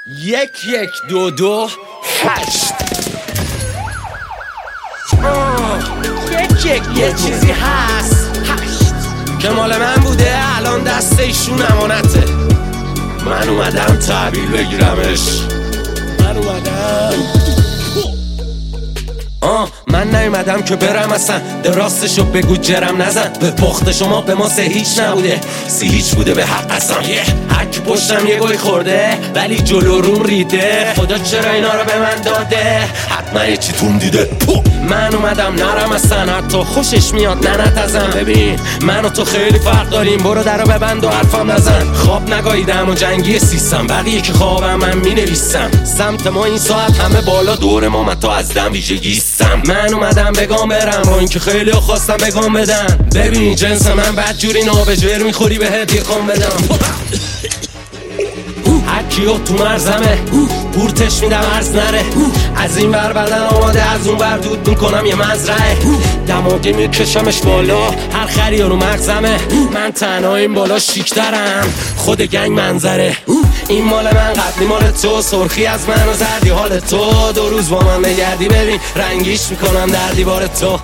1122 8 یه چیزی هست 8 که مال من بوده الان دست ایشون امانته. من اومدم تحویل بگیرمش. من نیومدم که برم اصلا راستشو بگو جرم نزن. به پخت شما به ما 3 هیچ نبوده 3 هیچ بوده به حق اصلا. هرکی پشتم یه گوی خورده ولی جلو روم ریده. خدا چرا اینا رو به من داده؟ حتما یه چی توم دیده. من اومدم نرم اصلا حتی خوشش میاد ننت ازم. ببین من و تو خیلی فرق داریم. برو در رو ببند و حرفم نزن. خواب نگاهیدم و جنگی سیستم بقیه که خوابم من مینویسم. سمت ما این ساعت همه بالا دور ما من تا از دم ویژگیستم. من اومدم بگم برم با این که خیلی خواستم بگم بدن. ببین جنس من بدجوری نابجور میخوری به هدیه کن بدم. هرکیو تو مرزمه بورتش میدم عرض نره. از این ور بدن آماده از اون ور دود میکنم یه مزرعه. دماغی میکشمش بالا هر خری رو مغزمه. من تنها این بالا شیکترم خود گنگ منظره. این مال من قبلی مال تو سرخی از من و زردی حال تو. 2 روز با من بگردی ببین رنگیش میکنم در دیوار تو.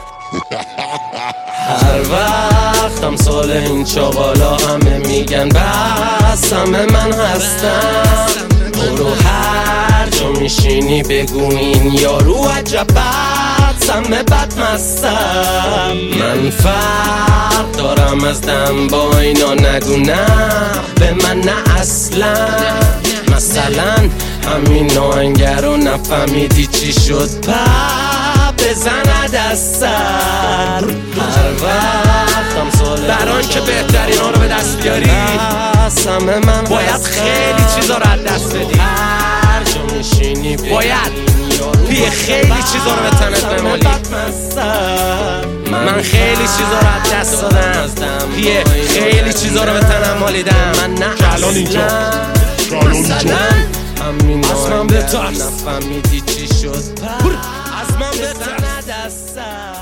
هر وقتم سال این چاقالا همه میگن بس همه من هستم. برو هر جا میشینی بگو این یارو عجب بد همه بد مستم. من فرق دارم از دم با اینا نگو نه به من نه اصلا. مثلا همین آهنگر رو نفهمیدی چی شد بزند از سر. هر وقتم ساله بران که بهترین ها رو به دست بیاری من باید خیلی چیزا رو از دست بدی. هر جا میشینی باید یه خیلی چیزا رو به تنت بمالی. من خیلی چیزا رو از دست دادم یه خیلی چیزا رو به تنم مالیدم. من نه الان اینجا مثلا همین آهنگر نفهمیدی چی شد از من بزن دستم.